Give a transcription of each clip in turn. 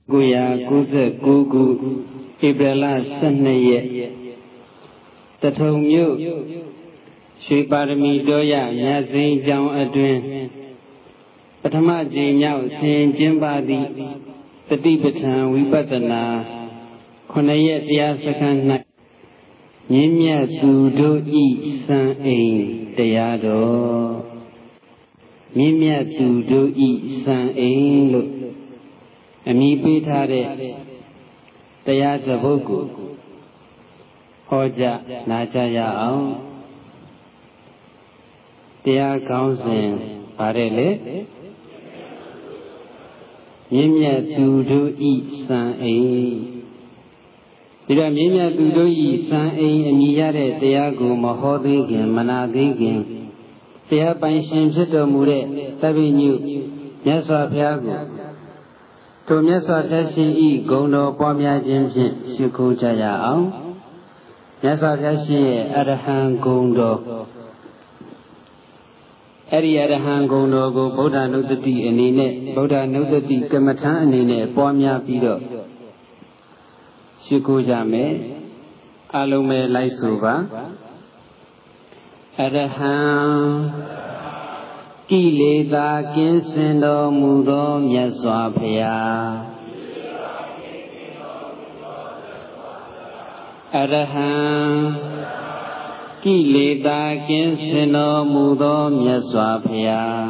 1999 ဧပြီလ 12 ရက်တထုံမြို့ရွှေပါရမီတော်ရမြတ်စိန်ကျောင်းအတွင်းပထမကြိမ်မြောက်ဆင်ကျင်းပသည့်တတိပဋ္ဌာန်ဝိပဿနာ9 ရက်တရားစခန်း၌မြင့်မြတ်သူတို့ဤစံအိမ်တရားတော်မြင့်မြတ်သူတို့ဤစံအိမ်လို့အမည်ပေးထားတဲ့တရားစပုဒ်ကိုဟောကြားနာကြားရအောင်တရားကောင်းစဉ်ပါတယ်လေမြင့်မြတ်သူတို့ဤစံအိမ်ဒီတော့မြင့်မြတ်သူတို့ဤစံအိမ်အမည်ရတဲ့တရားကိုမဟောသေးခင်မနာသေးခင်တရားပိုင်ရှင်ဖြစ်တော်မူတဲ့သဗ္ဗညုမြတ်စွာဘုရားကိုထိုမြတ်စွာဘုရားရှင်ဤဂုဏ်တော်ပွားများခြင်းဖြင့်ရှိခိုးကြရအောင်မြတ်စွာဘုရားရှင်ရဲ့အရဟံဂုဏ်တော်အဲ့ဒီအရဟံဂုဏ်တော်ကိုဗုဒ္ဓနုတ္တိအနေနဲ့ဗုဒ္ဓနုတ္တိကမ္မထာအနေနဲ့ပွားများပြီးတော့ရှိခိုးကြမယ်အလုံးမဲ့လိုက်ဆိုပါအရဟံကိလေသာကင်းစင်တော်မူသောမြတ်စွာဘုရားအရဟံကိလေသာကင်းစင်တော်မူသောမြတ်စွာဘုရား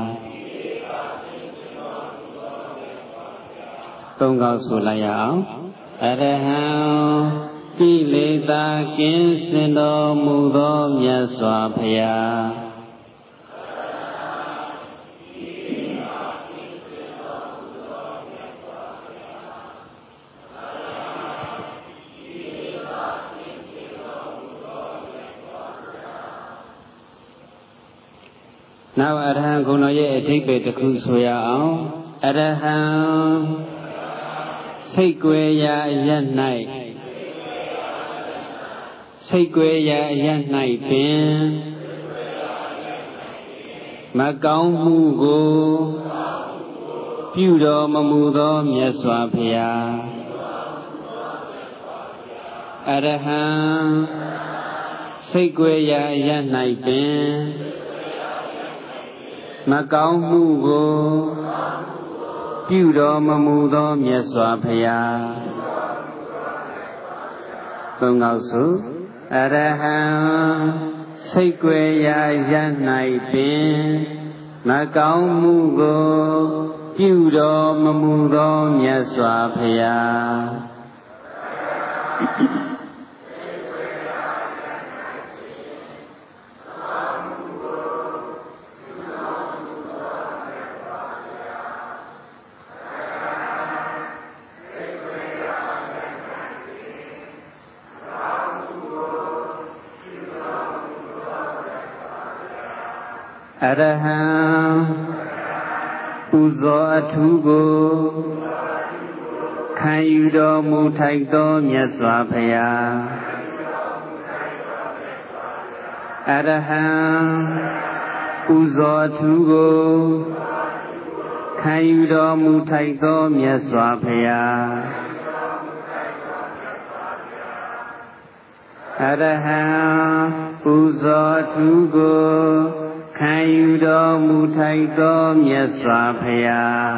သုံးခေါက်ဆိုလိုက်ရအောင်အရဟံကိလေသာကင်းစင်တော်မူသောမြတ်စွာဘုရားနောက်အရဟံဂုဏ်တော်ရဲ့အဓိပ္ပာယ်တစ်ခုဆိုရအောင်အရဟံစိတ်ကွယ်ရာအရ၌စိတ်ကွယ်ရာအရ၌ပင်မကောင်းမှုကိုပြုတော်မမူသောမြတ်စွာဘုရားအရဟံစိတ်ကွယ်ရာအရ၌ပင်မကောင်းမှုကိုပြုတော်မမူသောမြတ်စွာဘုရားသုံးခေါက်စုအရဟံစိတ်ကွယ်ရာရ၌ပင်မကောင်းမှုကိုပြုတော်မမူသောမြတ်စွာဘုရားအရဟံပူဇော်အထူးကိုခံယူတော်မူထိုက်သောမြတ်စွာဘုရားအရဟံပူဇော်အထူးကိုခံယူတော်မူထိုက်သောမြတ်စွာဘုရားအရဟံပူဇော်အထူးကိုခံယူတော်မူထိုက်သောမြတ်စွာဘုရား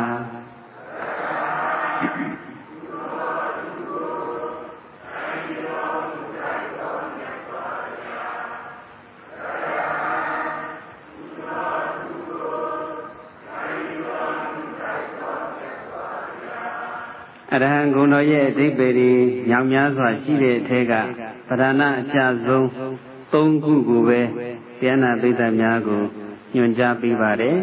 အရဟံဂုဏ်တော်ရဲ့အဓိပ္ပာယ်ကြီးညောင်များစွာရှိတဲ့အထက်ကပဓာနအကျဆုံး၃ခုကိုပဲတရားနာပိဋကများကိုညွှန်ကြားပေးပါတယ်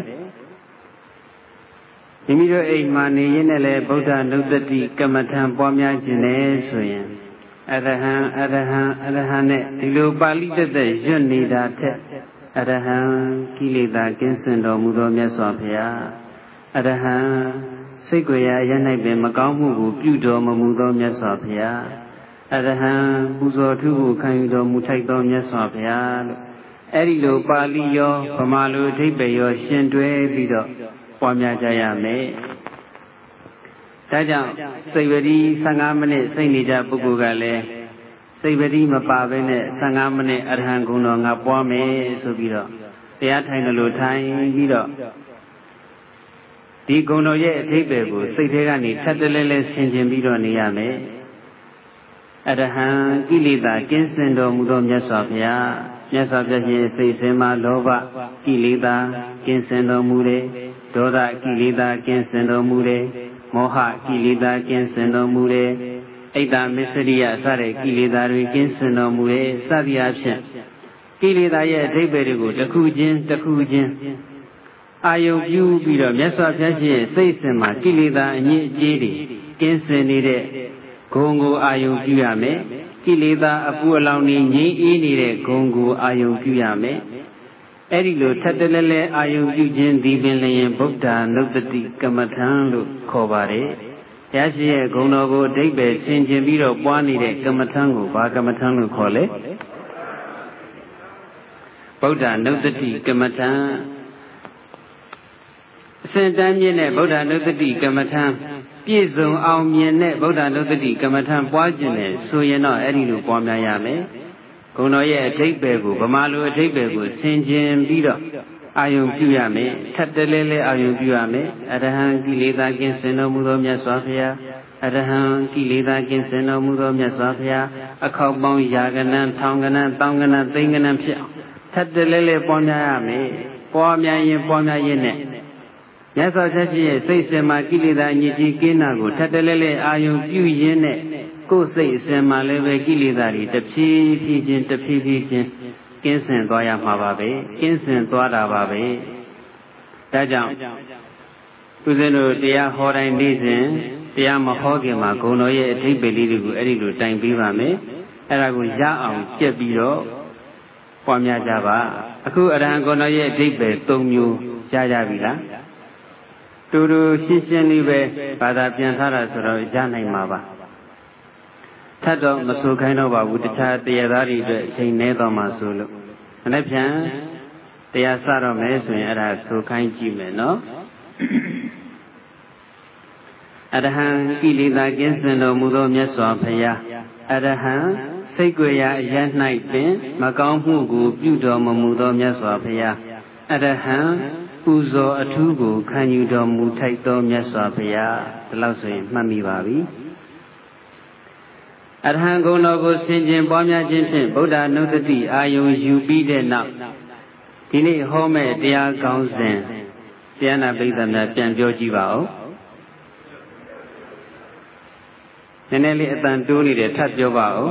မိမိတို့အိမ်မှာနေရင်းနဲ့လည်းဗုဒ္ဓနုတ္တိကမ္မထံပွားများခြင်းနဲ့ဆိုရင်အရဟံအရဟံအရဟံနဲ့ဒီလိုပါဠိတက်တဲ့ရွတ်နေတာထက်အရဟံကိလေသာကင်းစင်တော်မူသောမြတ်စွာဘုရားအရဟံစိတ်ကိုယ်ရာရ၌ပင်မကောင်းမှုကိုပြုတော်မမူသောမြတ်စွာဘုရားအရဟံပူဇော်ထူးကိုခံယူတော်မူထိုက်သောမြတ်စွာဘုရားလို့အဲ့ဒီလိုပါဠိရောဗမာလိုအဓိပ္ပာယ်ရောရှင်တွဲပြီးတော့ပွားများကြရမယ်ဒါကြောင့်စိတ်ပတိ15မိနစ်စိတ်နေကြပုဂ္ဂိုလ်ကလည်းစိတ်ပတိမပါဘဲနဲ့15မိနစ်အရဟံဂုဏ်တော်ငါပွားမယ်ဆိုပြီးတော့တရားထိုင်လို့ထိုင်ပြီးတော့ဒီဂုဏ်တော်ရဲ့အဓိပ္ပာယ်ကိုစိတ်ထဲကနေထပ်တလဲလဲဆင်ခြင်ပြီးတော့နေရမယ်အရဟံကိလေသာကင်းစင်တော်မူသောမြတ်စွာဘုရားမြတ်စွာဘုရားရှင်စိတ်စင်မှာလောဘကိလေသာကင်းစင်တော်မူတယ်ဒေါသကိလေသာကင်းစင်တော်မူတယ်မောဟကိလေသာကင်းစင်တော်မူတယ်အိတ်တမစ္စရိယစတဲ့ကိလေသာတွေကင်းစင်တော်မူတယ်စသည်အားဖြင့်ကိလေသာရဲ့အဓိပ္ပာယ်တွေကိုတစ်ခုချင်းတစ်ခုချင်းအာယုံပြုပြီးတော့မြတ်စွာဘုရားရှင်ရဲ့စိတ်စင်မှာကိလေသာအညစ်အကြေးတွေကင်းစင်နေတဲ့ဂုဏ်ကိုအာယုံပြုရမယ်ကိလေသာအပူအလောင်နေငြိမ်းအေးနေတဲ့ဂုဏ်ကိုအာယုံပြုရမယ်အဲ့ဒီလိုထပ်တလဲလဲအာယုံပြုခြင်းဒီပင်လျင်ဗုဒ္ဓနုတ္တိကမ္မထံလို့ခေါ်ပါတယ်ဘုရားရှင်ရဲ့ဂုဏ်တော်ကိုအဓိပ္ပာယ်ဆင်ခြင်ပြီးတော့ပွားနေတဲ့ကမ္မထံကိုဘာကမ္မထံလို့ခေါ်လဲဗုဒ္ဓနုတ္တိကမ္မထံအစဉ်တန်းမြင့်တဲ့ဗုဒ္ဓနုတ္တိကမ္မထံပြည့်စုံအောင်မြင်တဲ့ဗုဒ္ဓနုတ္တိကမ္မထံပွားခြင်းနဲ့ဆိုရင်တော့အဲ့ဒီလိုပွားများရမယ်ဂုဏ်တော်ရဲ့အဓိပ္ပာယ်ကိုဗမာလိုအဓိပ္ပာယ်ကိုဆင်ခြင်ပြီးတော့အာယုံပြုရမယ်ထပ်တလဲလဲအာယုံပြုရမယ်အရဟံကိလေသာကင်းစင်တော်မူသောမြတ်စွာဘုရားအရဟံကိလေသာကင်းစင်တော်မူသောမြတ်စွာဘုရားအခေါက်ပေါင်းရာကနန်းထောင်ကနန်းတောင်ကနန်းသိန်းကနန်းဖြစ်အောင်ထပ်တလဲလဲပွားများရမယ်ပွားများရင်ပွားများရင်နဲ့မြတ်စွာဘုရားရဲ့စိတ်စင်မှာကိလေသာညစ်ကြေးကင်းတာကိုထပ်တလဲလဲအာယုံပြုရင်းနဲ့ကိုယ်စိတ်အစဉ်မှာလည်းပဲကိလေသာတွေတဖြည်းဖြည်းချင်းကင်းစင်သွားရမှာပါပဲကင်းစင်သွားတာပါပဲဒါကြောင့်ဦးဇင်းတို့တရားဟောတိုင်းနေ့စဉ်တရားမဟောခင်မှာဂုဏ်တော်ရဲ့အဓိပ္ပာယ်လေးတွေကိုအဲ့ဒီလိုတိုင်ပေးပါမယ်အဲ့ဒါကိုရအောင်ကြက်ပြီးတော့ပွားများကြပါအခုအရဟံဂုဏ်တော်ရဲ့အဓိပ္ပာယ်၃မျိုးရကြပြီလားတူတူရှင်းရှင်းလေးပဲဘာသာပြန်ထားတာဆိုတော့ရနိုင်မှာပါထပ်တော့မဆိုခိုင်းတော့ပါဘူးတခြားတရားသားတွေအတွက်အချိန်နည်းတော့မှဆိုလို့မနေ့ပြန်တရားစတော့မယ်ဆိုရင်အဲ့ဒါဆိုခိုင်းကြည့်မယ်နော်အရဟံကိလေသာကင်းစင်တော်မူသောမြတ်စွာဘုရားအရဟံစိတ်ကြွယ်ရာအရ၌ပင်မကောင်းမှုကိုပြုတော်မမူသောမြတ်စွာဘုရားအရဟံပူဇော်အထူးကိုခံယူတော်မူထိုက်သောမြတ်စွာဘုရားဒီလောက်ဆိုရင်မှတ်မိပါပြီအရဟံဂုဏ်တော်ကိုဆင်ခြင်ပွားများခြင်းဖြင့်ဗုဒ္ဓနုတ္တိအာယုံယူပြီးတဲ့နောက်ဒီနေ့ဟောမဲ့တရားကောင်းစဉ်တရားနာပိဋကများပြန်ပြောကြည့်ပါဦးနည်းနည်းလေးအတန်တိုးနေတယ်ထပ်ပြောပါဦး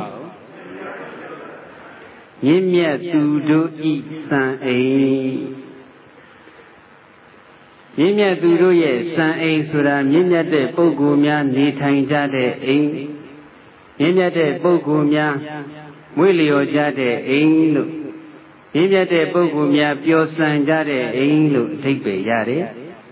မြင့်မြတ်သူတို့ဤစံအိမ်မြင့်မြတ်သူတို့ရဲ့စံအိမ်ဆိုတာမြင့်မြတ်တဲ့ပုဂ္ဂိုလ်များနေထိုင်ကြတဲ့အိမ်မြင့်မြတ်တဲ့ပုဂ္ဂိုလ်များမွေ့လျော်ကြတဲ့အိမ်လို့မြင့်မြတ်တဲ့ပုဂ္ဂိုလ်များပျော်စံကြတဲ့အိမ်လို့အဓိပ္ပာယ်ရတယ်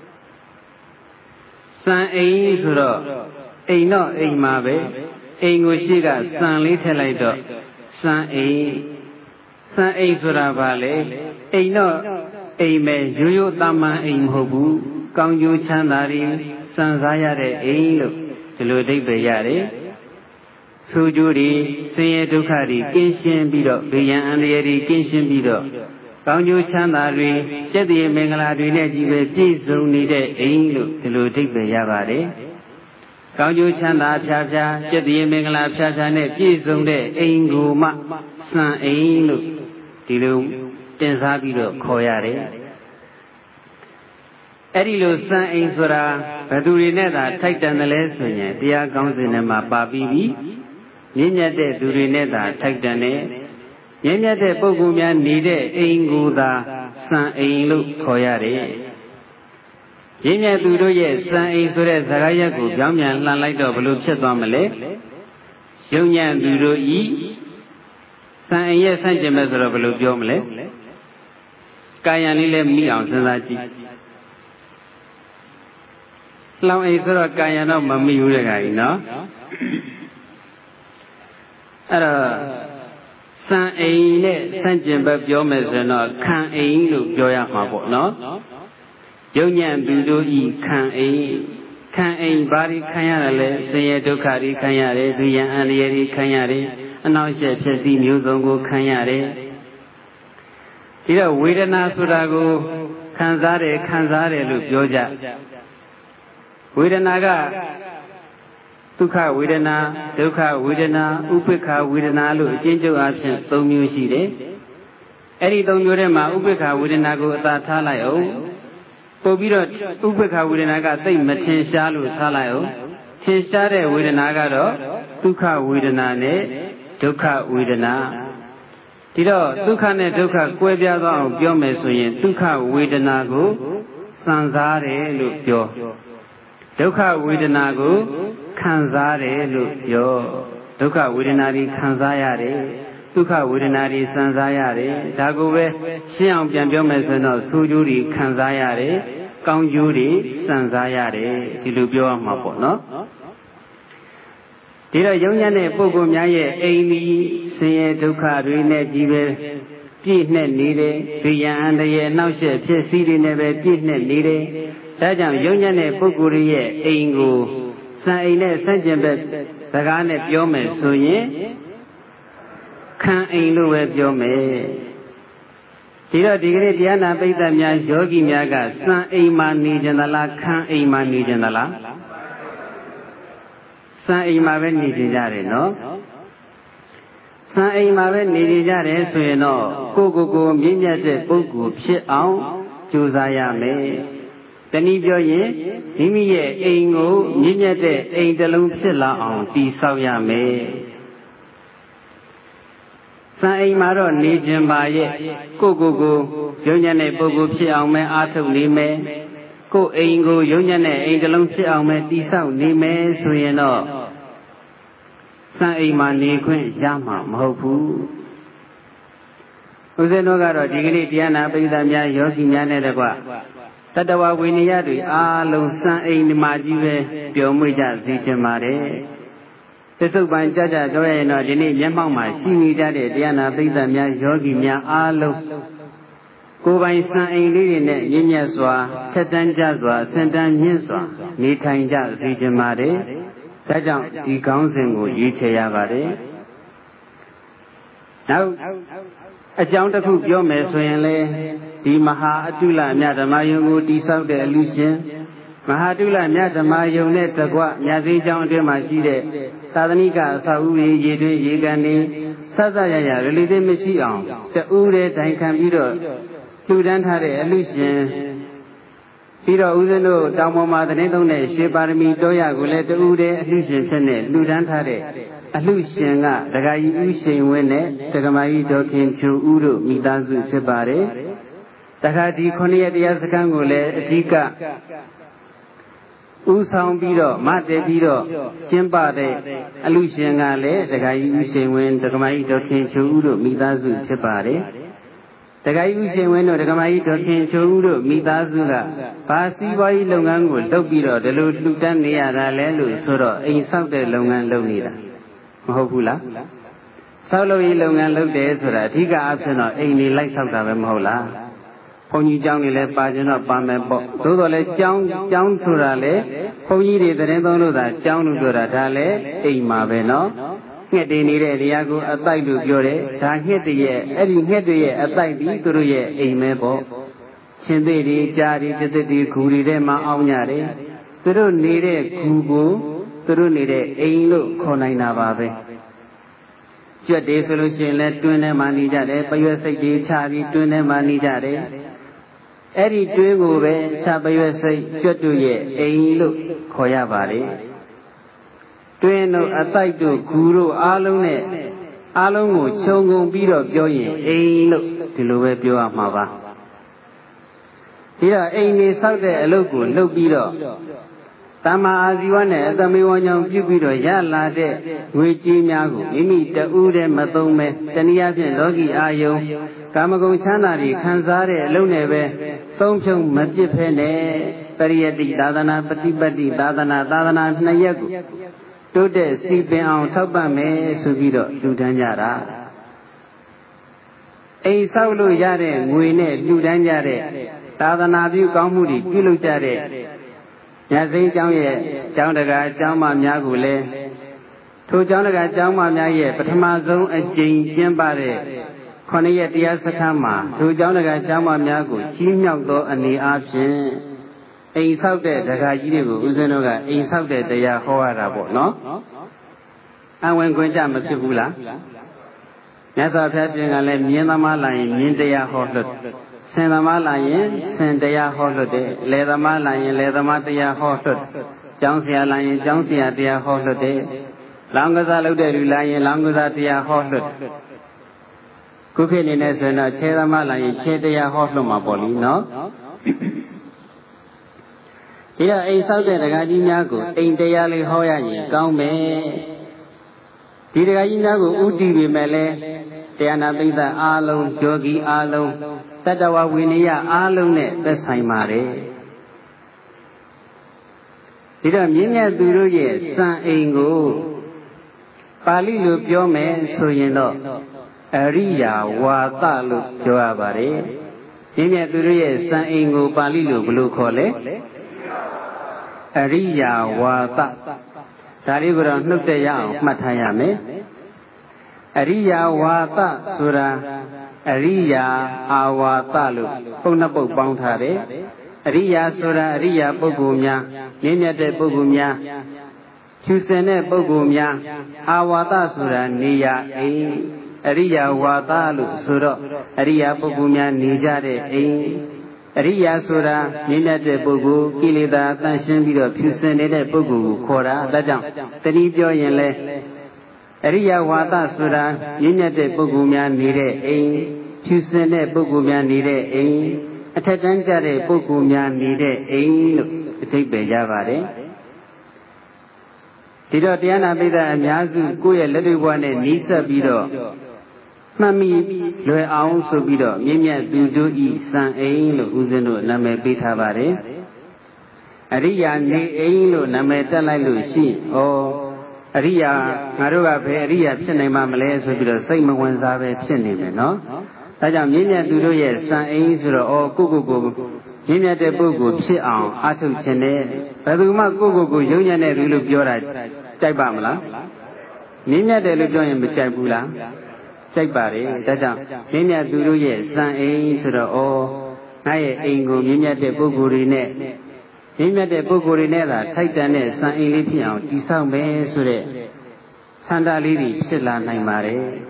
စံအိမ်ဆိုတော့အိမ်တော့အိမ်မှာပဲအိမ်ကိုရှိကစံလေးထည့်လိုက်တော့စံအိမ်ဆိုတာဘာလဲအိမ်တော့အိမ်ပဲရိုးရိုးသားမှန်အိမ်မဟုတ်ဘူးကောင်းကျိုးချမ်းသာတွေစံစားရတဲ့အိမ်လို့ဒီလိုအဓိပ္ပာယ်ရတယ်ဆိုကြတွေဆင်းရဲဒုက္ခတွေကင်းရှင်းပြီးတော့ဘေးရန်အန္တရာယ်တွေကင်းရှင်းပြီးတော့ကောင်းကျိုးချမ်းသာတွေကျက်တည်းမင်္ဂလာတွေနဲ့ကြီးပဲပြည့်စုံနေတဲ့အိမ်လို့ဒီလိုအဓိပ္ပာယ်ရပါတယ်ကောင်းကျိုးချမ်းသာဖြာဖြာကျက်တည်းမင်္ဂလာဖြာဖြာနဲ့ပြည့်စုံတဲ့အိမ်ကိုမှစံအိမ်လို့ဒီလိုတင်စားပြီးတော့ခေါ်ရတယ်အဲ့ဒီလိုစံအိမ်ဆိုတာဘယ်သူတွေနဲ့သာထိုက်တန်တယ်လဲဆိုရင်တရားကောင်းစဉ်ထဲမှာပါပြီးပြီမြင့်မြတ်တဲ့သူတွေနဲ့သာထိုက်တန်တယ်မြင့်မြတ်တဲ့ပုဂ္ဂိုလ်များနေတဲ့အိမ်ကိုသာစံအိမ်လို့ခေါ်ရတယ်မြင့်မြတ်သူတို့ရဲ့စံအိမ်ဆိုတဲ့စကားရပ်ကိုပြောင်းပြန်လှန်လိုက်တော့ဘယ်လိုဖြစ်သွားမလဲယုံညံ့သူတို့ဤစံအိမ်ရဲ့ဆန့်ကျင်ဘက်ဆိုတော့ဘယ်လိုပြောမလဲကာယံလေးလည်းမိအောင်စဉ်းစားကြည့်လောင်အိမ်ဆိုတော့ကာယံတော့မမိဘူးတဲ့ခါကြီးနော်အဲ့တော့စံအိမ်နဲ့ဆန့်ကျင်ဘက်ပြောမယ်ဆိုတော့ခံအိမ်လို့ပြောရမှာပေါ့နော်ယုံညံ့သူတို့ဤခံအိမ်ခံအိမ်ဘာတွေခံရတယ်လဲဆင်းရဲဒုက္ခတွေခံရတယ်ဒုရံအန္တရာယ်တွေခံရတယ်အနှောင့်အယှက်ဖြစ်စီမျိုးစုံကိုခံရတယ်ဒီတော့ဝေဒနာဆိုတာကိုခံစားတယ်လို့ပြောကြဝေဒနာကဒုက္ခဝေဒနာဒုက္ခဝေဒနာဥပိ္ပခဝေဒနာလို့အကျဉ်းချုပ်အားဖြင့်၃မျိုးရှိတယ်အဲ့ဒီ၃မျိုးထဲမှာဥပိ္ပခဝေဒနာကိုအသာထားလိုက်အောင်ပို့ပြီးတော့ဥပိ္ပခဝေဒနာကသိမထင်ရှားလို့ထားလိုက်အောင်ထင်ရှားတဲ့ဝေဒနာကတော့ဒုက္ခဝေဒနာနဲ့ဒုက္ခဝေဒနာဒီတော့ဒုက္ခနဲ့ဒုက္ခကွဲပြားသွားအောင်ပြောမယ်ဆိုရင်ဒုက္ခဝေဒနာကိုစံစားတယ်လို့ပြောဒုက္ခဝေဒနာကိုခံစားတယ်လို့ပြောဒုက္ခဝေဒနာတွေခံစားရတယ်ဒုက္ခဝေဒနာတွေစံစားရတယ်ဒါကိုပဲရှင်းအောင်ပြန်ပြောမယ်ဆိုတော့ဆိုးကျိုးတွေခံစားရတယ်ကောင်းကျိုးတွေစံစားရတယ်ဒီလိုပြောရမှာပေါ့နော်ဒီတော့ယုံညံ့တဲ့ပုဂ္ဂိုလ်များရဲ့အိမ်ဒီဆင်းရဲဒုက္ခတွေနဲ့ကြီးပဲပြည့်နှက်နေတယ်။ဒီယံအန္တရာယ်နှောက်ယှက်ဖြစ်စီတွေနဲ့ပဲပြည့်နှက်နေတယ်။ဒါကြောင့်ယုံညံ့တဲ့ပုဂ္ဂိုလ်ရဲ့အိမ်ကိုစံအိမ်နဲ့ဆန့်ကျင်ဘက်စကားနဲ့ပြောမယ်ဆိုရင်ခံအိမ်လို့ပဲပြောမယ်။ဒီတော့ဒီကနေ့တရားနာပိဋကများယောဂီများကစံအိမ်မှာနေကြသလားခံအိမ်မှာနေကြသလားစံအိမ်မှာပဲနေကြတယ်နော်စံအိမ်မှာပဲနေကြတယ်ဆိုရင်တော့ကိုမြင့်မြတ်တဲ့ပုဂ္ဂိုလ်ဖြစ်အောင်ကြိုးစားရမယ်တနည်းပြောရင်မိမိရဲ့အိမ်ကိုမြင့်မြတ်တဲ့အိမ်တစ်လုံးဖြစ်လာအောင်တည်ဆောက်ရမယ်စံအိမ်မှာတော့နေခြင်းပါရဲ့ကိုယုံညံ့တဲ့ပုဂ္ဂိုလ်ဖြစ်အောင်ပဲအားထုတ်နေမယ်ကိုအိမ်ကိုယုံညံ့တဲ့အိမ်တစ်လုံးဖြစ်အောင်ပဲတည်ဆောက်နေမယ်ဆိုရင်တော့စံအိမ်မှာနေခွင့်ရမှာမဟုတ်ဘူးဦးဇင်းတို့ကတော့ဒီကနေ့တရားနာပိဋကများယောဂီများနဲ့တကွတတဝဝိနည်းတွေအားလုံးစံအိမ်ဒီမှာကြီးပဲပျော်မွေ့ကြစေချင်ပါတယ်သစ္စုပ္ပန်ကြကြပြောရရင်တော့ဒီနေ့မျက်မှောက်မှာရှိနေကြတဲ့တရားနာပိဋကများယောဂီများအားလုံးကိုယ်ပိုင်စံအိမ်လေးတွေနဲ့ရင့်မြတ်စွာဆက်တန်းကြစွာစင်တန်းမြင့်စွာနေထိုင်ကြစေချင်ပါတယ်ဒါကြောင့်ဒီကောင်းစဉ်ကိုရွေးချယ်ရပါတယ်နောက်အကြောင်းတစ်ခုပြောမယ်ဆိုရင်လေဒီမဟာအတုလမြတ်ဓမ္မယုံကိုတိဆောက်တဲ့အလူရှင်မဟာတုလမြတ်ဓမ္မယုံနဲ့တကွမြတ်သေးကြောင်းအတွင်းမှာရှိတဲ့သာသနိကအစာဥရေရေတွင်းရေကန်နေစသရရရလိသေးမရှိအောင်တူးတဲ့တိုင်ခံပြီးတော့လှူဒန်းထားတဲ့အလူရှင်ပြီးတော့ဦးဇင်းတို့တောင်ပေါ်မှာသတင်းသုံးတဲ့ရွှေပါရမီတော်ရကိုလည်းတူးတဲ့အလှရှင်ဖြစ်နေလှူဒန်းထားတဲ့အလှရှင်ကဒကာကြီးဦးရှိန်ဝင်းနဲ့ဒကမကြီးဒေါ်ခင်ဖြူဦးတို့မိသားစုဖြစ်ပါတယ်တခါဒီ9ရက်တရားစခန်းကိုလည်းအဓိကဦးဆောင်ပြီးတော့မတည်ပြီးတော့ကျင်းပတဲ့အလှရှင်ကလည်းဒကာကြီးဦးရှိန်ဝင်းဒကမကြီးဒေါ်ခင်ဖြူဦးတို့မိသားစုဖြစ်ပါတယ်ဒကာကြီးဦးရှင်ဝင်းတို့ဒကမကြီးဒေါ်ခင်ချိုဦးတို့မိသားစုကဘာစီးပွားရေးလုပ်ငန်းကိုလုပ်ပြီးတော့ဒီလိုလှူဒန်းနေရတာလဲလို့ဆိုတော့အိမ်ဆောက်တဲ့လုပ်ငန်းလုပ်နေတာမဟုတ်ဘူးလားဆောက်လုပ်ရေးလုပ်ငန်းလုပ်တယ်ဆိုတာအဓိကအဖြစ်တော့အိမ်တွေလိုက်ဆောက်တာပဲမဟုတ်လားဘုန်းကြီးကျောင်းတွေလည်းပါကျင်တော့ပါမယ်ပေါ့သို့တော်လည်းကျောင်းဆိုတာလေဘုန်းကြီးတွေသတင်းသုံးလို့သာကျောင်းလို့ပြောတာဒါလည်းအိမ်မှာပဲနော်ငှက်တွေနေတဲ့နေရာကိုအတိုက်လို့ပြောတယ်ဒါငှက်တွေရဲ့အဲ့ဒီငှက်တွေရဲ့အတိုက်ပြီးသူတို့ရဲ့အိမ်ပဲပေါ့ရှင်သေးတွေကြားတွေတသက်တွေဂူတွေထဲမှာအောင်ကြတယ်သူတို့နေတဲ့ဂူကိုသူတို့နေတဲ့အိမ်လို့ခေါ်နိုင်တာပါပဲကြွက်တွေဆိုလို့ရှိရင်လည်းတွင်းထဲမှာနေကြတယ်ပရွက်စိတ်တွေခြာပြီးတွင်းထဲမှာနေကြတယ်အဲ့ဒီတွင်းကိုပဲခြာပရွက်စိတ်ကြွက်တို့ရဲ့အိမ်လို့ခေါ်ရပါတယ်တွင်းတို့အတိုက်တို့ဂူတို့အားလုံးကိုခြုံငုံပြီးတော့ပြောရင်အိမ်လို့ဒီလိုပဲပြောရမှာပါဒီတော့အိမ်နေဆောက်တဲ့အလုပ်ကိုလုပ်ပြီးတော့တမ္မာအာဇီဝနဲ့အသမေဝဉာဏ်ပြုပြီးတော့ရလာတဲ့ငွေကြေးများကိုမိမိတဦးတည်းမသုံးပဲတနည်းအားဖြင့်လောကီအာယုံကာမဂုဏ်ချမ်းသာတွေခံစားတဲ့အလုံးနဲ့ပဲသုံးဖြုံမပြစ်ဖဲနဲ့ပရိယတိသာသနာပฏิပတ်တိသာသနာ2ရက်ကိုတိုးတက်စီပင်အောင်ထောက်ပံ့မယ်ဆိုပြီးတော့လှူဒန်းကြတာအိမ်ဆောက်လို့ရတဲ့ငွေနဲ့လှူဒန်းကြတဲ့သာသနာပြုကောင်းမှုတွေပြုလုပ်ကြတဲ့ယ nhà sinh trong ye trong đại ca trong mà nhà của lê thu trong đại ca trong mà nhà ye bắt ma giống ở chính trên ba đấy còn ye tia sát tham mà thu trong đại ca trong mà nhà của chim nhau đó anh đi áp trên anh sau đấy đại ca gì đấy của usen nó cái anh sau đấy đại gia hoa ra bộ nó anh quen quen chạm một chút là nhà sau phát sinh cái này miền Nam lại miền Tây hoa lụt sen Nam lại sen Tây hoa lụt đấy lệ Nam lại lệ Nam Tây hoa lụt Trong xe lại trong xe Tây hoa lụt đấy Long cái sao lúc đấy lại long cái sao Tây hoa lụt cứ khi này xem là xe Nam lại xe Tây hoa lụt mà bỏ đi nó thì là anh sau đấy là cái gì nhá của anh Tây lại hoa gì cao mẹ thì cái gì nhá của uti về mẹ lẽ Tiana Bida Alone, Yogi Alone, Tadawa Winia Alone, the Saimare. Did a Minya Duruye, San Ingo Pali look your man, so you know. Aria, Watalu, Joabare. Minya Duruye, San Ingo Pali look blue cole. Aria, Wata. Tarigura looked a young Matayame. Ariya Wata Sura Ariya Awatalu Punapo Bangtare Ariya Sura Ariya Pogumya Ninyate Pogumya Chusene Pogumya Awata Sura Niya Ariya Watalu Sura Ariya Pogumya Nijare Ariya Sura Ninyate Pogu Kilida Tanshin Bido Chusene Pogu Kora Dajam Tenibyo Yenle Ariya Wata Sura, Yinate Pogumia Nide, Chusene Pogumia Nide, Atatanjare Pogumia Nide, take Bejavare. Tido Diana Bida and Yazu, Kuya Lady One and Nisa Bido. Mami, Loe Aun Sobido, Yimia Dudu E. San Ailo, Uzeno, Name Bitavare. Ariya Ne Ailo, Name Talalu, she, oh. Ariya, Maruga, Ariya, Pinema Malay, so be the same ones have a pinning, no? Tajam Yina Dudu, yes, San Ains or Kugu, Yina de Bugu, sit on, Asu Chene, Paduma Kugu, Union, Lulu Biora, Jaibamla, Nina de Lujon, Bichabula, Jaibari, Tajam, Yina Dudu, yes, San Ains or Naya Ingo, Yina de Bugurine. Himya de Bugurinera, Titan, San Elipian, Tisame Sure, Sanda Lady, Silla Naimare.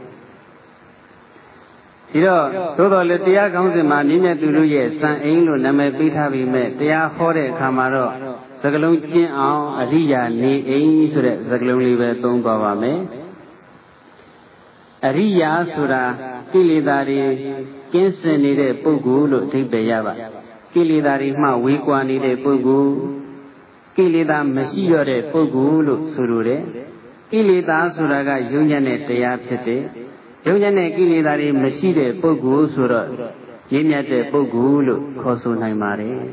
Tiro, todo le tia Gauzima, Nimia Duluye, San Elo, Name Bitavi met, Tia Hore Camaro, Zagalun Jin on, Aria, Ni, Sure, Zagalun Tumbavame. Aria Sura, Kilidari, Kinsenide Pugu, Tibeyava. Kilidari ma Wikwani de Pugu, Kilida Messiore de Pugu, Surure, Kilida Suraga, Unione Teapete, Unione Kilidari Messi de Pugu, Sura, Yimia de Pugu, Kosu Naimare.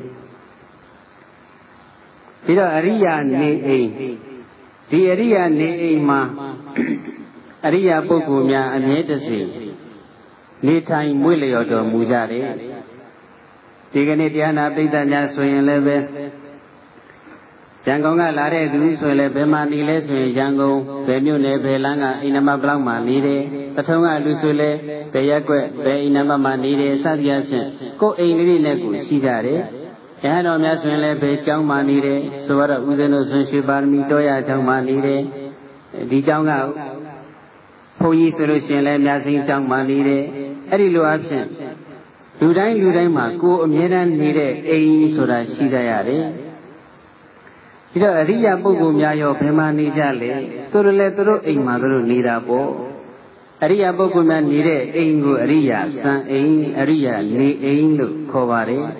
Tira Aria Ne, the Aria Ne Ma, Aria Pugumia and Yetasi, Ne time Willie or Mujare. Tigani Diana Bidanya Swing Leve Jangonga Lare Duisole Bemani Leswin Jango, Benune Belanga, Inama Blama Nide, Tatonga Lusule, Beyaque, Be Inama Nide, Sadia, Go a Negu, Sigare, Yano Maswin Leve, Jama Nide, Suara Uzeno Sunshibar Mitoya Jama Nide, Dijanga, Poyi Solution Lemazin Jama Nide, Edilu absent. Ludai ma go Miran Nide, A Sura Shidayare. Ida Aria Bogu Miayo Pema Nijale, Turletro in Madru Nidabo. Aria Boguman Nide, Aingu Aria, San Ain, Aria, Ni Ain, Kovare.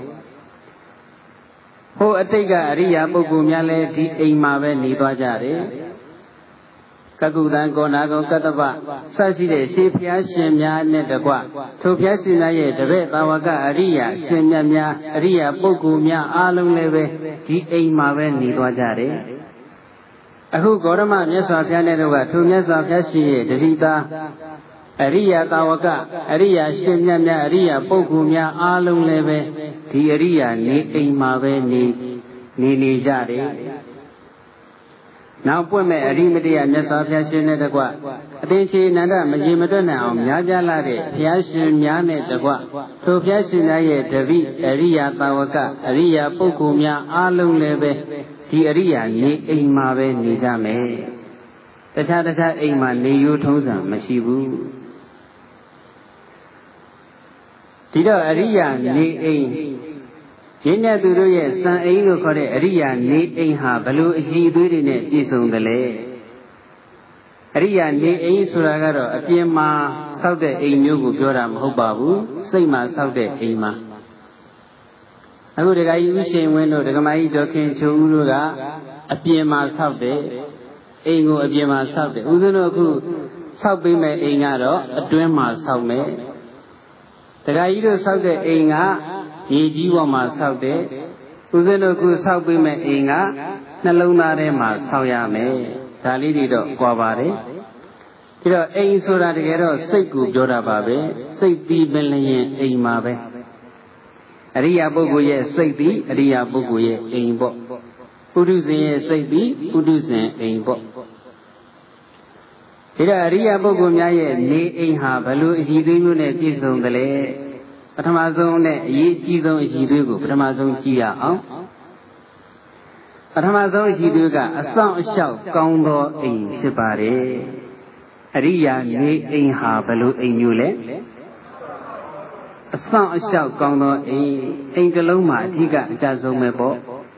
Ho Atega Aria Bogu Miale, di Aimave Nidwajare. Kagudan Gonago Kataba, Saside, Shipia, Shemia, Netaqua, Topia Sinaye, the Red Tawaga, Aria, Shemia, Aria, Bogumia, Alum Leve, G. A. Maven Nidwajare. Ahu Gorama, Yasa Pianova, two Yasa Piashi, the Vita, Aria Tawaga, Aria, Shemia, Aria, Bogumia, Alum Leve, the Aria, Ni A. Maven, နေကြတယ်နောက်ပွင့်မဲ့အရိမတိယမြတ်စွာဘုရားရှင်နဲ့တကွအသင်္ချေနန္ဒမရေမတွက်နိုင်အောင်များပြားလာတဲ့ဘုရားရှင်များနဲ့တကွထိုဘုရားရှင်များရဲ့တပိအရိယာတာဝကအရိယာပုဂ္ဂိုလ်များအားလုံးလည်းပဲဒီအရိယာနေအိမ်မှာပဲနေကြမယ်တခြားအိမ်မှာနေရိုးထုံးစံမရှိဘူးဒီတော့အရိယာနေအိမ်ရင်းမြတ်သူတို့ရဲ့စံအိမ်လို့ခေါ်တဲ့အရိယာနေအိမ်ဟာဘလို့အည်အသွေးတွေနဲ့ပြည့်စုံတယ်လဲအရိယာနေအိမ်ဆိုတာကတော့အပြင်မှာဆောက်တဲ့အိမ်မျိုးကိုပြောတာမဟုတ်ပါဘူးစိတ်မှာဆောက်တဲ့အိမ်မှာအခုဒကာကြီးဦးရှင်ဝင်းတို့ဒကာမကြီးဒေါ်ခင်ချိုဦးတို့ကအပြင်မှာဆောက်တဲ့အိမ်ကိုအပြင်မှာဆောက်တယ်ဦးဇင်းတို့အခုဆောက်ပေးမဲ့အိမ်ကတော့အတွင်းမှာဆောက်မယ်ဒကာကြီးတို့ဆောက်တဲ့အိမ်ကရေကြီးပေါ်မှာဆောက်တယ်ဦးဇင်းတို့ခုဆောက်ပေးမဲ့အိမ်ကနှလုံးသားထဲမှာဆောက်ရမယ်ဒါလေးတွေတော့ကြွားပါတယ်ပြီးတော့အိမ်ဆိုတာတကယ်တော့စိတ်ကိုပြောတာပါပဲစိတ်ပြီးမလျင်အိမ်မှာပဲအရိယာပုဂ္ဂိုလ်ရဲ့စိတ်ပြီးအရိယာပုဂ္ဂိုလ်ရဲ့အိမ်ပေါ့ပုထုဇဉ်ရဲ့စိတ်ပြီးပုထုဇဉ်အိမ်ပေါ့ဒီတော့အရိယာပုဂ္ဂိုလ်များရဲ့နေအိမ်ဟာဘလို့အည်သွေးမျိုးနဲ့ပြည့်စုံတယ်လဲပထမဆုံးနဲ့အရေးအကြီးဆုံးအည်သွေးကိုပထမဆုံးကြည့်ရအောင်ပထမဆုံးအည်သွေးကအဆောင်အလျှောက်ကောင်းသောအိမ်ဖြစ်ပါတယ်အရိယာနေအိမ်ဟာဘလို့အိမ်မျိုးလဲအဆောင်အလျှောက်ကောင်းသောအိမ်တစ်လုံးမှာအဓိကအကျဆုံးပဲပေါ့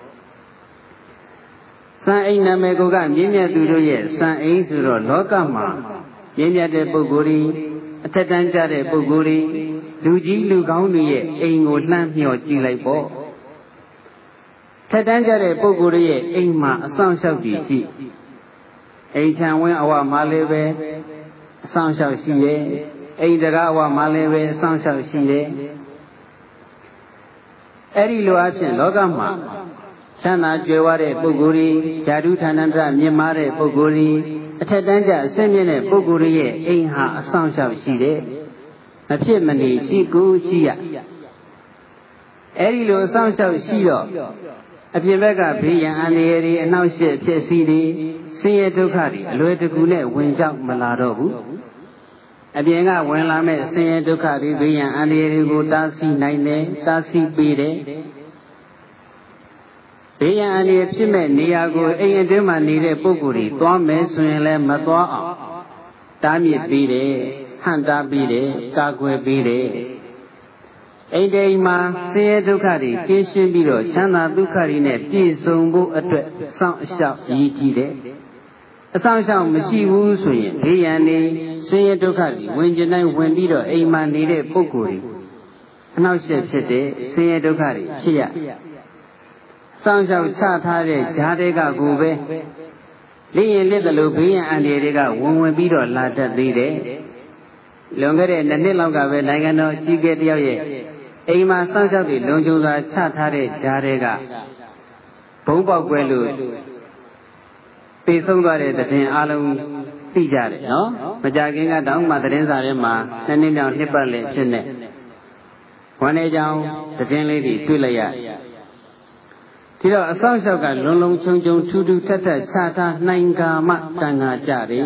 စံအိမ်နာမည်ကမြင့်မြတ်သူတို့ရဲ့စံအိမ်ဆိုတော့လောကမှာမြင့်မြတ်တဲ့ပုဂ္ဂိုလ်တွေအထက်တန်းကြတဲ့ပုဂ္ဂိုလ်တွေလူကြီးလူကောင်းတွေရဲ့အိမ်ကိုလှမ်းမြော်ကြည့်လိုက်ပေါ့ထက်တန်းကြတဲ့ပုဂ္ဂိုလ်တွေရဲ့အိမ်မှာအဆောင်လျှောက်တည်ရှိအိမ်ချံဝင်းအဝမှာလည်းပဲအဆောင်လျှောက်ရှိရဲ့အိမ်တကားအဝမှာလည်းပဲအဆောင်လျှောက်ရှိရဲ့အဲ့ဒီလိုအဖြစ်လောကမှာချမ်းသာကြွယ်ဝတဲ့ပုဂ္ဂိုလ်တွေဓာတုဌာနန္တမြင့်မားတဲ့ပုဂ္ဂိုလ်တွေအထက်တန်းကျအဆင့်မြင့်တဲ့ပုဂ္ဂိုလ်တွေရဲ့အိမ်ဟာအဆောင်လျှောက်ရှိတယ်မဖြစ်မနေရှိကိုရှိရအဲ့ဒီလိုအဆောင်လျှောက်ရှိတော့အပြင်ဘက်ကဘေးရန်အန္တရာယ်တွေအနှောက်အယှက်ဖြစ်စီတွေဆင်းရဲဒုက္ခတွေအလွယ်တကူနဲ့ဝင်ကြောက်မလာတော့ဘူးအပြင်ကဝင်လာမဲ့ဆင်းရဲဒုက္ခတွေဘေးရန်အန္တရာယ်တွေကိုတားဆီးနိုင်တယ်တားဆီးပေးတယ်ဘေးရန်အန္တရာယ်ဖြစ်မဲ့နေရာကိုအိမ်အတွင်းမှာနေတဲ့ပုဂ္ဂိုလ်တွေသွားမယ်ဆိုရင်လည်းမသွားအောင်တားမြစ်ပေးတယ်ဟန့်တားပေးတယ်ကာကွယ်ပေးတယ်အိမ်တိမ်မှာဆင်းရဲဒုက္ခတွေကင်းရှင်းပြီးတော့ချမ်းသာဒုက္ခတွေနဲ့ပြည့်စုံဖို့အတွက်စောင့်အရှောက်ရည်ကြည်တယ်အဆောင်အရှောက်မရှိဘူးဆိုရင်ဘေးရန်နေဆင်းရဲဒုက္ခတွေဝင်ကျင်တိုင်းဝင်ပြီးတော့အိမ်မှာနေတဲ့ပုဂ္ဂိုလ်တွေအနှောက်အယှက်ဖြစ်တဲ့ဆင်းရဲဒုက္ခတွေဖြစ်ရစောင့်ရှောက်ချထားတဲ့ဈာတဲကကိုပဲလိရင်လက်တယ်လို့ဘေးရန်အန္တရာယ်တွေကဝင်ပြီးတော့လာတတ်သေးတယ်လွန်ခဲ့တဲ့2နှစ်လောက်ကပဲနိုင်ငံတော်ကြီးကဲတယောက်ရဲ့အိမ်မှာစောင့်ရှောက်ပြီးလုံခြုံစွာချထားတဲ့ဈာတဲကဘုံပေါက်ကွဲလို့ပြေဆုံးသွားတဲ့သတင်းအားလုံးသိကြတယ်နော်မကြခင်ကတောင်မှသတင်းစာထဲမှာ2နှစ်မြောက်နှစ်ပတ်လည်ဖြစ်နေဝမ်းနေကြောင်သတင်းလေးတွေတွေ့လိုက်ရဒီတော့အဆောင်လျှောက်ကလုံလုံချုံချုံထူးထူးထက်ထက်ချထားနိုင်ကာမှတန်ခါကြတယ်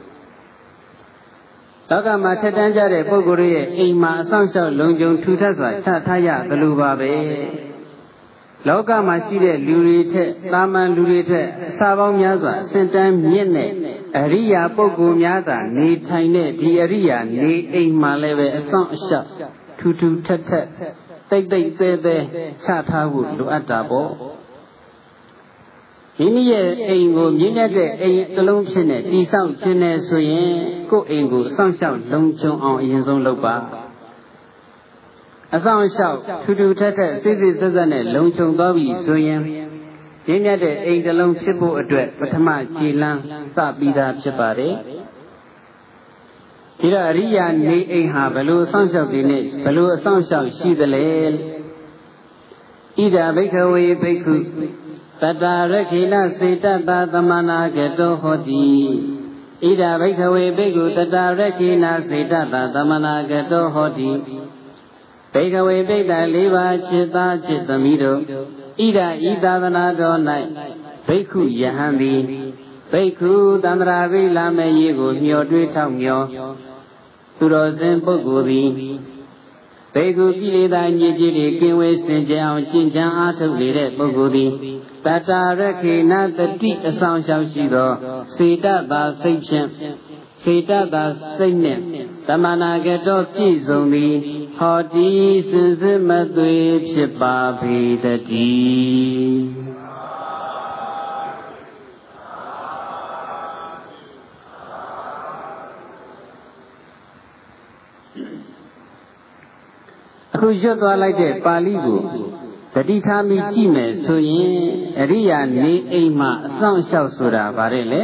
လောကမှာထက်တန်းကြတဲ့ပုဂ္ဂိုလ်ရဲ့အိမ်မှာအဆောင်လျှောက်လုံခြုံထူထပ်စွာချထားရသလိုပါပဲလောကမှာရှိတဲ့လူတွေထက်တာမန်လူတွေထက်အစာပေါင်းများစွာစင်တန်းမြင့်တဲ့အရိယာပုဂ္ဂိုလ်များသာနေထိုင်တဲ့ဒီအရိယာနေအိမ်မှာလည်းပဲအဆောင်အလျှောက်ထူထူထက်ထက်တိတ်တိတ်သေးသေးချထားဖို့လိုအပ်တာပေါ့မိမိရဲ့အိမ်ကိုမြင့်မြတ်တဲ့အိမ်တစ်လုံးဖြစ်နေတည်ဆောက်ခြင်းနဲ့ဆိုရင်ကိုယ့်အိမ်ကိုစောင့်ရှောက်လုံခြုံအောင်အရင်ဆုံးလုပ်ပါအဆောင်လျှောက်ထူထူထက်ထက်စိတ်စိတ်ဆက်ဆက်နဲ့လုံခြုံသွားပြီဆိုရင်မြင့်မြတ်တဲ့အိမ်တစ်လုံးဖြစ်ဖို့အတွက်ပထမခြေလှမ်းစပြီးသားဖြစ်ပါတယ်ဒီတော့အရိယာနေအိမ်ဟာဘယ်လိုအဆောင်လျှောက်တွေနဲ့ဘယ်လိုအဆောင်လျှောက်ရှိသလဲဣဒာဘိက္ခဝေဘိက္ခုတတရခိဏစေတတသမနာကတောဟောတိဣဒာဘိက္ခဝေဘိက္ခုတတရခိဏစေတတသမနာကတောဟောတိဘိက္ခဝေဘိက္ခ၄ပါးจิตသားจิตသမီးတို့ Ida Idavana Donai, Beku Yahandi, Beku Dandravi Lame Yego, Nyodu Tamyo, Turozen Boguri, Beku Gilida Nijiri, Kinwe Sinjao, Jinjan Atavire Boguri, Tata Reki, not the deep sound shall she go, Sita da Section, Sita da Segne, Tamana get off Tizumi, Hoti Sinzimatui, Shipapi, the tea. Who should like the Paligu? The Ditami Chime, so ye, Ria Ni Ema, Sound Shao Sura, Varele.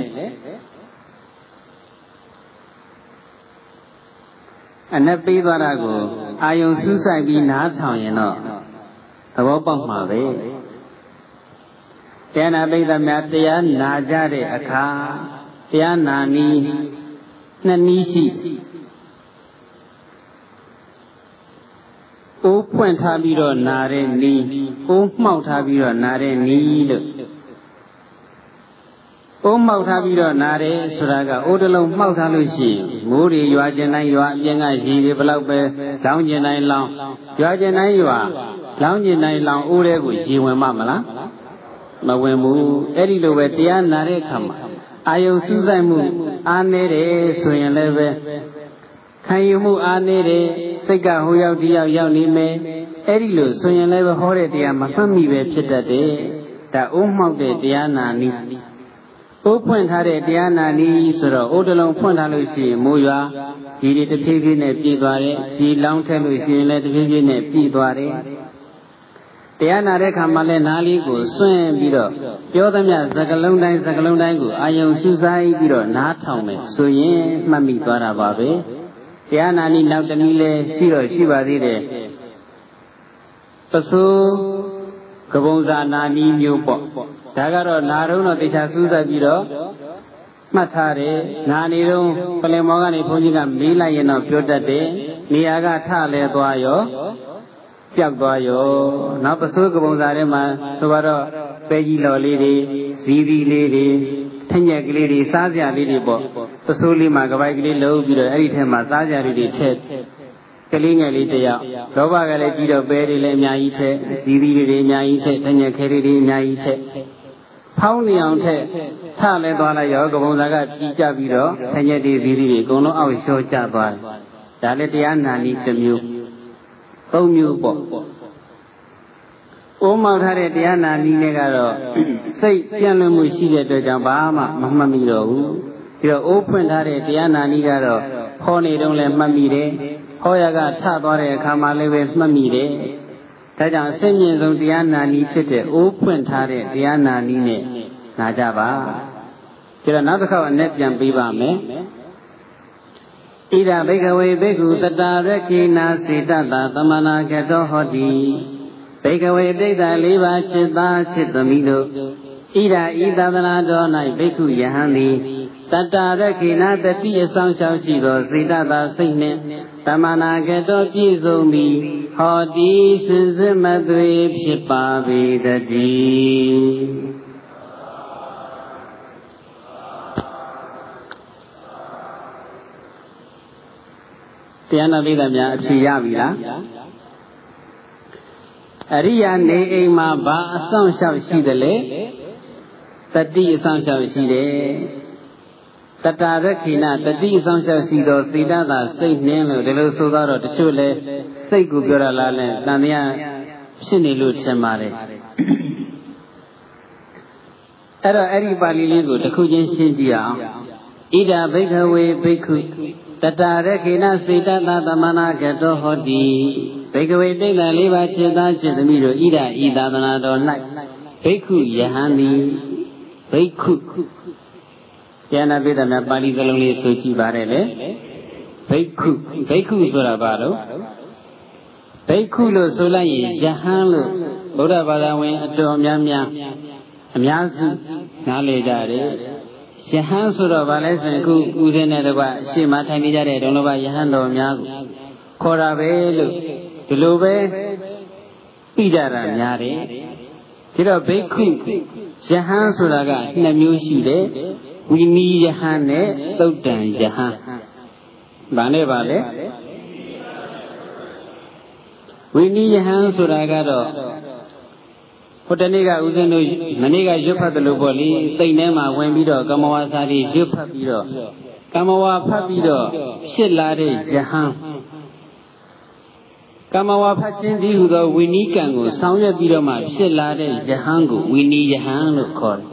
And a Bivarago, I own Susan be not how you know. The Wopam Mave. Then I made the Matia Najare Aka, Tianani, Nanishi. O point Habiro Nare Ni, O Mount Habiro Nare Ni. O Mount Habiro Nare Suraga, Odalo Mount Halushi, Moody, you are Jenna, you are Jenna, she developed Lounge and I long. You are Jenna, you are Lounge and I long, Ure, which you were Mamma. Mawemu, Eddie Lovetia Nare come. I owe Susan Anere, Swing Leve. Can you move Anere? Sega who out the Yaunime, Edilu, so you never heard the Amafami Pita, the Umaude Diana Ni. O point had a Diana Ni, so the Odalong Point Halusi, Muya, he did the pigin at Pidware, she long Telusi, let the pigin at Pidware. Diana Rekamale Nali go swim below. Yodamia Zagalondango, I own Susai below, not Thomas, so ye, Mammy Dwara Babe. Diana ni now the Nile, Shiro, Shiva did. Paso Kabonza Nani Mupo. Tagaro Naruno de Chasuza Biro Matare, Naniro, Palemogani Punjika Mila in a Pura de, Niaga Tale Doyo, Piagoyo, Napasu Kabonzarema, Sovaro, Peggy Lady, Zivi Lady. Tanya lady, Sazia lady bo, Pasuli Magavagli low, Eritem Mazaja lady ted, Kalinga lady, Gova lady of Berry Lemia ite, Zivi Lemia ite, Tanya Kerry Lemia ite. Poundly on te, Tale Dona Yogabonaga, Pija Vido, Tanya de Zivi, Gono, our show Jabba. Daletiana needs a mew. Oh, new bo. O Mount Harry Diana Ninegaro, say, Piano Mushi de Jambama, Mamma Miro. You open Harry Diana Nigaro, Honey don't let Mamire, Hoyaga Tabore, Kamale with Mamire. Tajan Seniors of Diana Nitete, open Harry Diana Nine, Najaba. Get another cow and Nepjan Biba me. Ida Begaway Begu, the Dareki Nasita, Tamana Gato Hodi. Take away data, leave a chita, chitamido. Ida Idavana Donai, Beku Yahandi. Tata Rekina, the tea song shall she go, Sita da Sine. Tamana Gato Pizumi, Hodi Sinzimadri, Shipabi, the G. Tiana Vida Mia, Chiyavila. Aria ne ma ba sound shall she the lay. That D sound shall she de. Tata Rekina, the D sound shall she do, Sida, Saint Nelo, the Lo Sodaro, the Chule, Seiku Gura Lale, Namia, Shinilu Chamare. Everybody live the Kujin Shindia. Ida Bakerway Baku. Tata Rekina, Sida, Tamana, Gato Hodi. Take away the liver children, the mirror, Ida, Idavana, night. Beku, Yahandi, Beku. Yana Vida Napali, the lonely Sochi Barele. Beku Surabaro. Bekulo Solai, Yahalo, Boda Badawe, Atomyamia, Amiasu, Nale Dare. Yahan Surabales and Uzeneva, Shima Tamidare, Donova Yahando Miagu. Corabelo. The Lobe Pidara Yare ဒီတော့ဘိက္ခုယဟန်ဆိုတာကနှစ်မျိုးရှိတယ်ဝိနည်းယဟန်နဲ့သုတ်တံယဟန်ဘာနဲ့ပါလဲဝိနည်းယဟန်ဆိုတာကတော့ဟိုတနေ့ကဦးဇင်းတို့မနေ့ကရွတ်ဖတ်တယ်လို့ပေါ့လေသိမ့်ထဲမှာဝင်ပြီးတော့ကမ္မဝါစာတွေရွတ်ဖတ်ပြီးတော့ကမ္မဝါဖတ်ပြီးတော့ဖြစ်လာတဲ့ယဟန်ကမ္မဝါဖတ်ခြင်းဒီဟုသောဝိနည်းကံကိုဆောင်ရွက်ပြီးတော့မှဖြစ်လာတဲ့ယဟန်ကိုဝိနည်းယဟန်လို့ခေါ်တယ်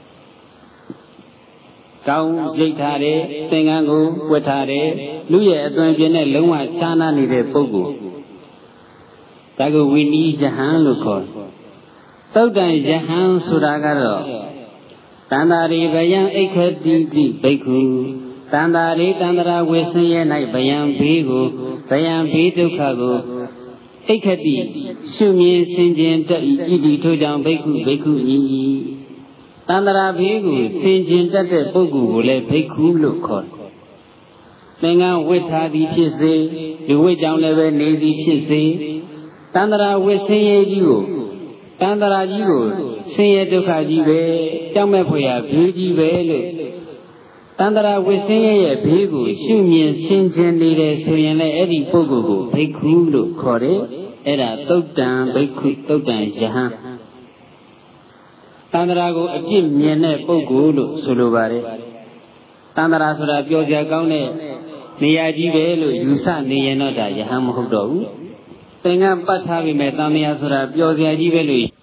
။ကောင်းရိတ်ထားတဲ့သင်္ကန်းကိုပွက်ထားတဲ့လူရဲ့အသွင်ပြင်းနဲ့လုံးဝခြားနားနေတဲ့ပုဂ္ဂိုလ်ဒါကိုဝိနည်းယဟန်လို့ခေါ်တယ်။သုတ်တံယဟန်ဆိုတာကတော့တန္တာရိဗယံအိခတိတိဘိက္ခုတန္တာရိတန္တရာဝေဆင်းရဲ၌ဗယံဘေးကိုဗယံဘေးဒုက္ခကိုအိခတိရှုမြင်ဆင်ခြင်တတ်ဤဒီထို့ကြောင့်ဘိက္ခုဘိက္ခုညီတန္တရာဘေးကိုဆင်ခြင်တတ်တဲ့ပုဂ္ဂိုလ်ကိုလည်းဘိက္ခုလို့ခေါ်တယ်။သင်္ကန်းဝတ်ထားသည်ဖြစ်စေလူဝတ်ကြောင့်လည်းပဲနေသည်ဖြစ်စေတန္တရာဝေဆင်းရဲကြီးကိုတန္တရာကြီးကိုဆင်းရဲဒုက္ခကြီးပဲကြောက်မဲ့ဖွယ်ရဘေးကြီးပဲလို့တန္တရာဝိဆင်းရဲရဲ့ဘေးကိုရှုမြင်ဆင်ခြင်နေတယ်ဆိုရင်လည်းအဲ့ဒီပုဂ္ဂိုလ်ကိုဘိက္ခုလို့ခေါ်တယ်အဲ့ဒါသုတ်တံဘိက္ခုသုတ်တံယဟန်တန္တရာကိုအပြစ်မြင်တဲ့ပုဂ္ဂိုလ်လို့ဆိုလိုပါတယ်တန္တရာဆိုတာပြောစရာကောင်းတဲ့နေရာကြီးပဲလို့ယူဆနေရင်တော့ဒါယဟန်မဟုတ်တော့ဘူးသင်္ကန်းပတ်ထားပြီမဲ့တန်မြာဆိုတာပြောစရာကြီးပဲလို့